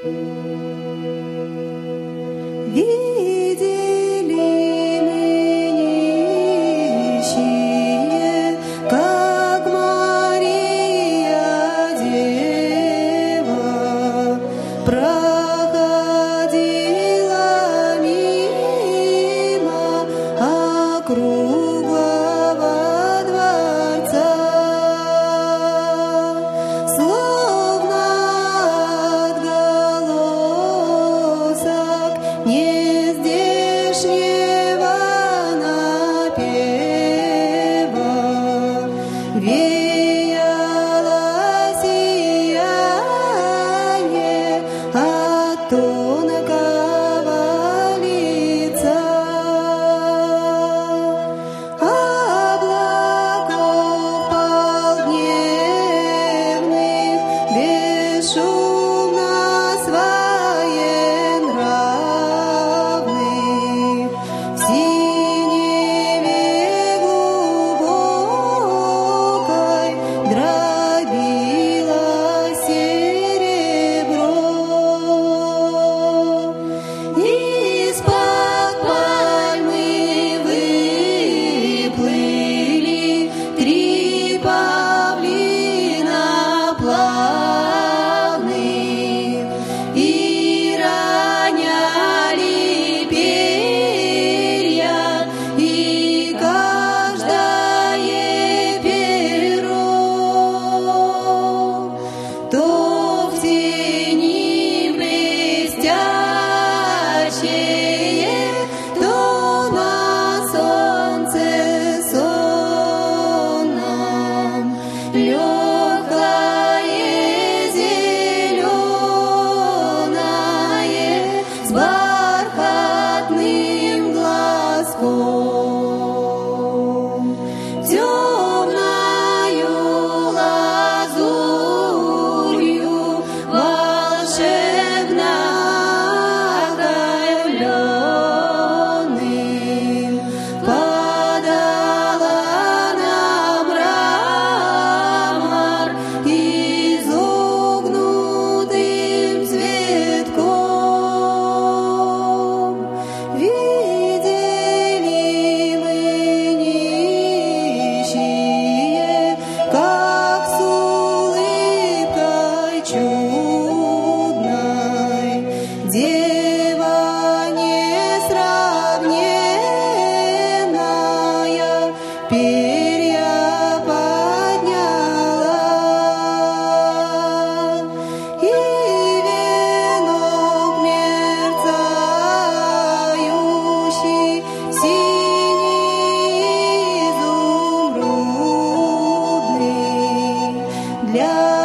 Видели мы нищие, как Мария Дева проходила мимо округлого дворца, словно отголосок нездешнего напева веяло сияние от тонкого лица. Облаков полдневных бесшумно своенравных в синеве глубокой дробило серебро. Из-под пальмы выплыли три павлина плавных и роняли перья, и каждое перо то в тени блестящее, то на солнце сонном, легкое зеленое с бархатным глазком, темною лазурью волшебно окаймленным подала нам мрамор изогнутым цветком. Видели мы нищие, как с улыбкой чудной дева несравненная перья подняла, и венок мерцающий синий изумрудный для